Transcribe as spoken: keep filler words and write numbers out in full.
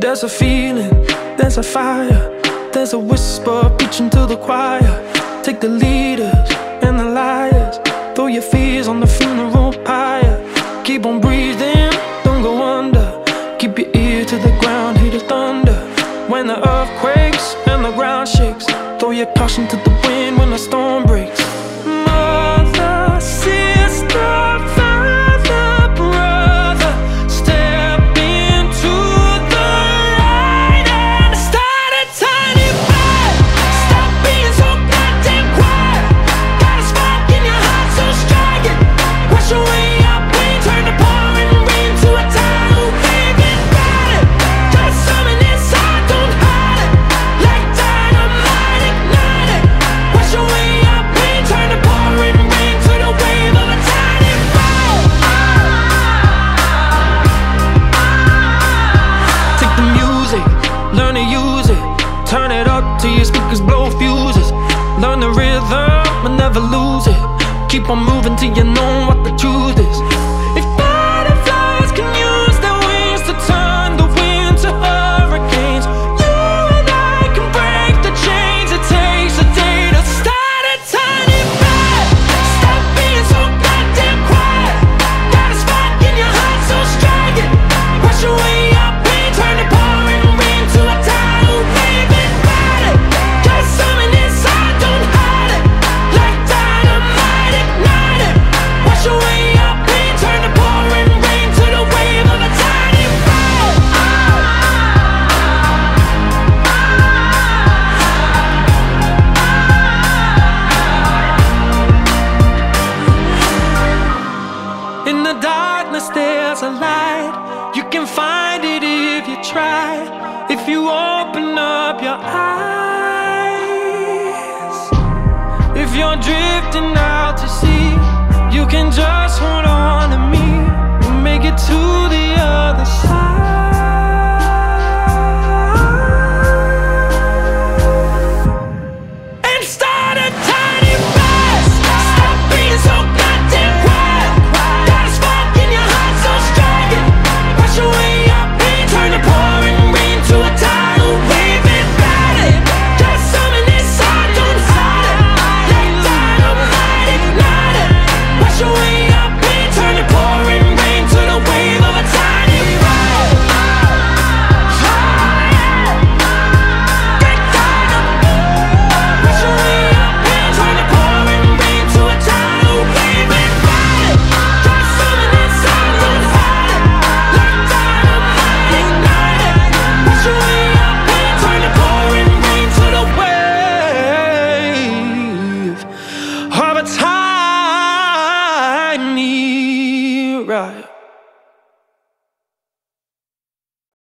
There's a feeling, there's a fire, there's a whisper preaching to the choir. Take the leaders and the liars, throw your fears on the funeral pyre. Keep on breathing, don't go under. Keep your ear to the ground, hear the thunder. When the earth quakes and the ground shakes, throw your caution to the wind when the storm breaks. Mother, sister, father, brother, step into the light and start a tiny fire. Stop being so goddamn quiet. Got a spark in your heart, so strike it. Wash away your pain, turn the pouring rain to a tide who can't get got it. Got something inside, don't hide it. Like dynamite, ignite it. Wash away your pain, turn the pouring rain to the wave of a tiny fire. Take the music, learn to use it. Turn it up till your speakers blow fuses. Learn the rhythm and never lose it. Keep on moving till you know what the truth is. If butterflies can use their wings to turn the wind to hurricanes, you and I can break the chains. It takes a day to start a tiny fire. Stop being so goddamn quiet. Got a spark in your heart, so strike it. Wash away your pain, turn the pouring rain to a tide who can't get got it. Got something inside, don't hide it. Like dynamite, ignite it. Wash away your pain, turn the pouring rain to the wave of a tiny fire. In the darkness there's a light. You can find it if you try. If you open up your eyes. If you're drifting out to sea, you can just hold on to me. We'll make it to the other side.